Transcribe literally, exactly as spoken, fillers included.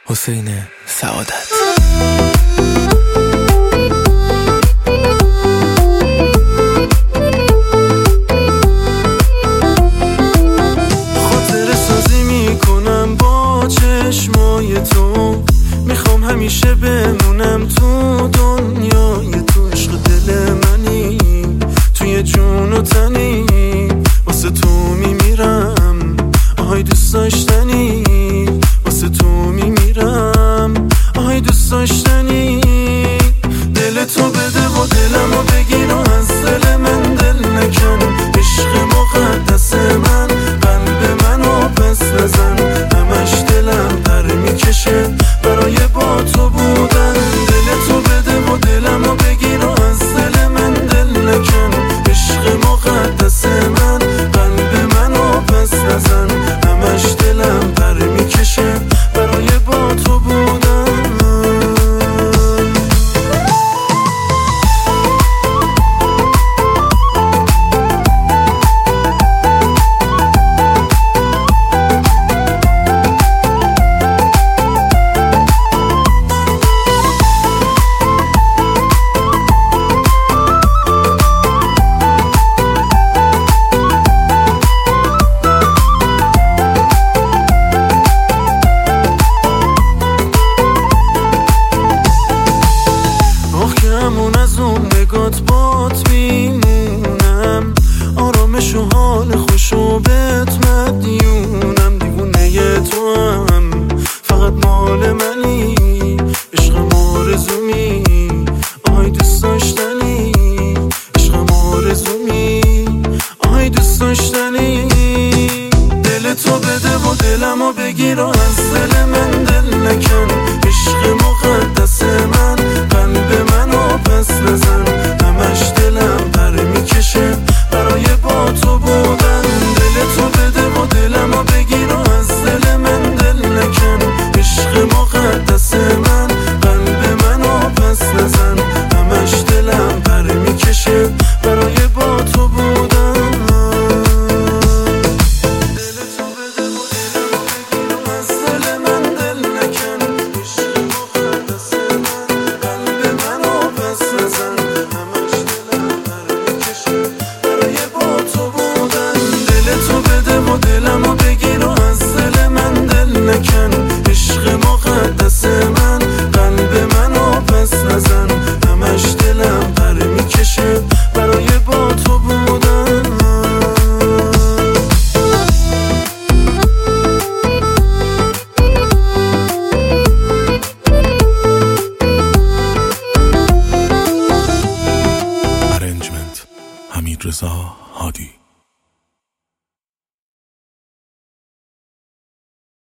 حسین سعادت. خاطر سازی میکنم با چشمای تو، میخوام همیشه بمونم تو دنیای تو. عشق دل منی، توی جون و تنی، واسه تو میمیرم. آهای دوست داشتنی، واسه تو میمیرم. آهای دوست داشتنی، دل تو بده و دلمو بگیر و از دل من دل نکن. عشق مقدس من، قلب منو پس نزن. همش دلم پر میکشه برای با تو بودن. دل تو بده و دلمو بگیر و از دل من دل نکن. عشق مقدس من، قلب منو پس نزن. همش دلم پر میکشه برای با تو بودن. همون از اون نگات بات میمونم. آرامش و حال خوشو بهت مدیونم. دیوونه تو هم فقط مال منی. عشقم آرزومی، آهای دوست داشتنی. عشقم آرزومی، آهای دوست داشتنی. دل تو بده و دلمو بگیر و از دل من دل نکن. عشق مقدس من، قلب منو پس نزن. همش دلم پر میکشه برای با تو بودن. دل تو بده و دلمو بگیر و از دل من دل نکن. عشق مقدس من، قلب منو پس نزن. همش دلم پر میکشه برای با تو بودن. دل تو بده و دلمو بگیر و از دل من دل نکن. عشق مقدس من، قلب منو پس نزن. همش دلم پر میکشه برای با تو بودن. دل تو بده و دلمو بگیر و از دل من دل نکن. عشق مقدس من، قلب منو پس نزن. همش دلم پر میکشه برای با تو بودن. ارنجمنت حمید رضا هادی.